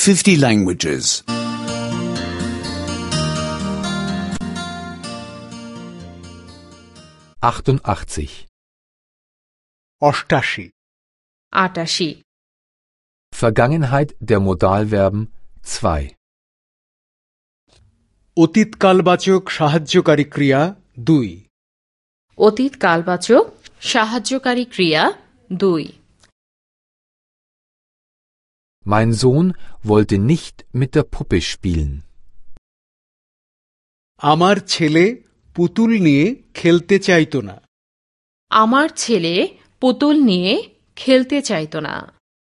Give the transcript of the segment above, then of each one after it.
50 languages. 88. 88 88 Vergangenheit der Modalverben 2. অতীতকালবাচক সাহায্যকারী ক্রিয়া 2 অতীত কালবাচক সাহায্যকারী ক্রিয়া 2 Mein Sohn wollte nicht mit der Puppe spielen. আমার ছেলে পুতুল নিয়ে খেলতে চাইতো না। আমার ছেলে পুতুল নিয়ে খেলতে চাইতো না।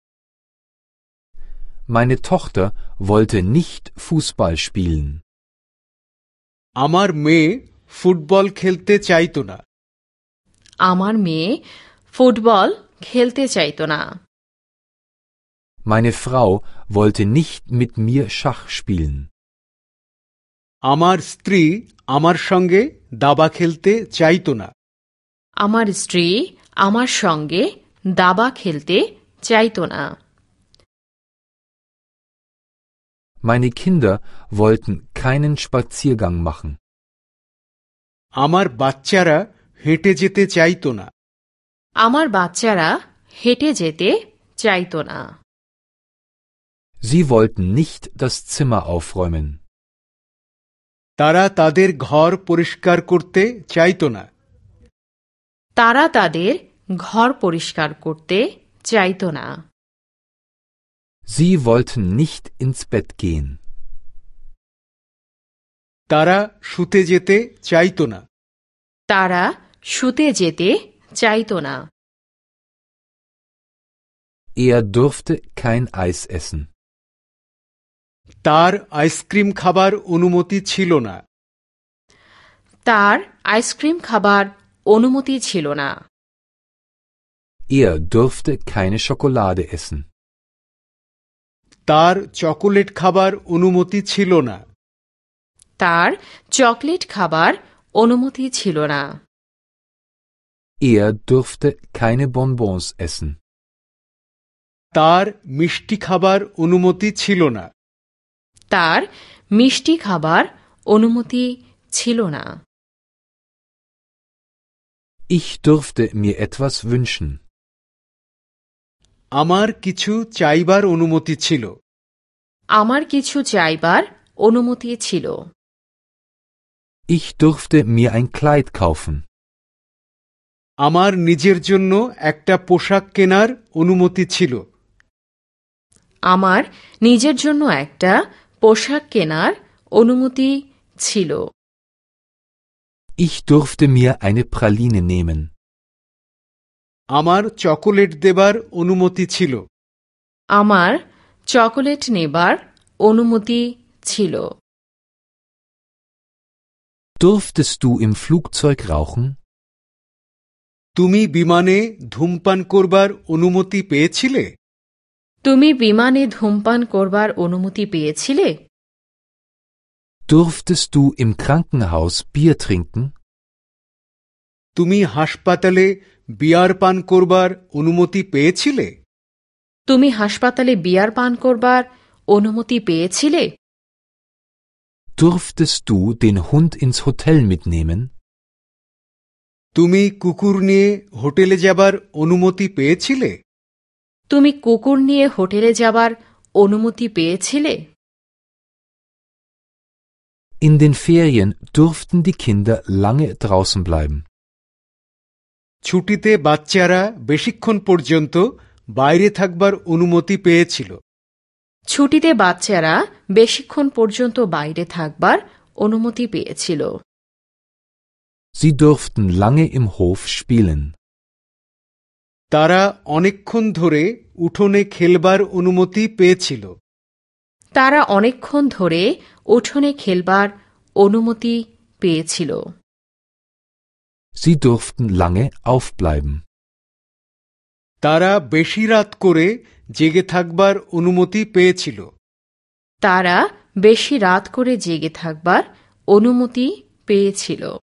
Meine Tochter wollte nicht Fußball spielen. আমার মেয়ে ফুটবল খেলতে চাইতো না। আমার মেয়ে ফুটবল খেলতে চাইতো না। Meine Frau wollte nicht mit mir Schach spielen. আমার স্ত্রী আমার সঙ্গে দাবা খেলতে চাইতো না। আমার স্ত্রী আমার সঙ্গে দাবা খেলতে চাইতো না। Meine Kinder wollten keinen Spaziergang machen. আমার বাচ্চারা হেঁটে যেতে চাইতো না। আমার বাচ্চারা হেঁটে যেতে চাইতো না। Sie wollten nicht das Zimmer aufräumen. তারা তাদের ঘর পরিষ্কার করতে চাইতো না। তারা তাদের ঘর পরিষ্কার করতে চাইতো না। Sie wollten nicht ins Bett gehen. তারা শুতে যেতে চাইতো না। তারা শুতে যেতে চাইতো না। Er durfte kein Eis essen. তার আইসক্রিম খাবার অনুমতি ছিল না। তার আইসক্রিম খাবার অনুমতি ছিল না। Er durfte keine Schokolade essen. তার চকোলেট খাবার অনুমতি ছিল না। তার চকলেট খাবার অনুমতি ছিল না। Er durfte keine Bonbons essen. তার মিষ্টি খাবার অনুমতি ছিল না। তার মিষ্টি খাবার অনুমতি ছিল না। Ich durfte mir etwas wünschen. আমার কিছু চাইবার অনুমতি ছিল। আমার কিছু চাইবার অনুমতি ছিল। Ich durfte mir ein Kleid kaufen. আমার নিজের জন্য একটা পোশাক কেনার অনুমতি ছিল। আমার নিজের জন্য একটা পোশাক কেনার অনুমতি ছিল। Ich durfte mir eine Praline nehmen. আমার চকোলেট দেবার অনুমতি ছিল। আমার চকোলেট নেবার অনুমতি ছিল। Durftest du im Flugzeug rauchen? তুমি বিমানে ধূমপান করবার অনুমতি পেয়েছিলে? তুমি বিমানে ধূমপান করবার অনুমতি পেয়েছিলে? Durftest du im Krankenhaus Bier trinken? তুমি হাসপাতালে বিয়ার পান করবার অনুমতি পেয়েছিলে? তুমি হাসপাতালে বিয়ার পান করবার অনুমতি পেয়েছিলে? Durftest du den Hund ins Hotel mitnehmen? তুমি কুকুর নিয়ে হোটেলে যাবার অনুমতি পেয়েছিলে? তুমি কুকুর নিয়ে হোটেলে যাবার অনুমতি পেয়েছিলে? In den Ferien durften die Kinder lange draußen bleiben. ছুটিতে বাচ্চারা বেশিক্ষণ পর্যন্ত বাইরে থাকবার অনুমতি পেয়েছিল। ছুটিতে বাচ্চারা বেশিক্ষণ পর্যন্ত বাইরে থাকবার অনুমতি পেয়েছিল। Sie durften lange im Hof spielen. তারা অনেকক্ষণ ধরে উঠোনে খেলবার অনুমতি পেয়েছিল। তারা অনেকক্ষণ ধরে উঠোনে খেলবার অনুমতি পেয়েছিল। Sie durften lange aufbleiben. তারা বেশি রাত করে জেগে থাকবার অনুমতি পেয়েছিল। তারা বেশি রাত করে জেগে থাকবার অনুমতি পেয়েছিল।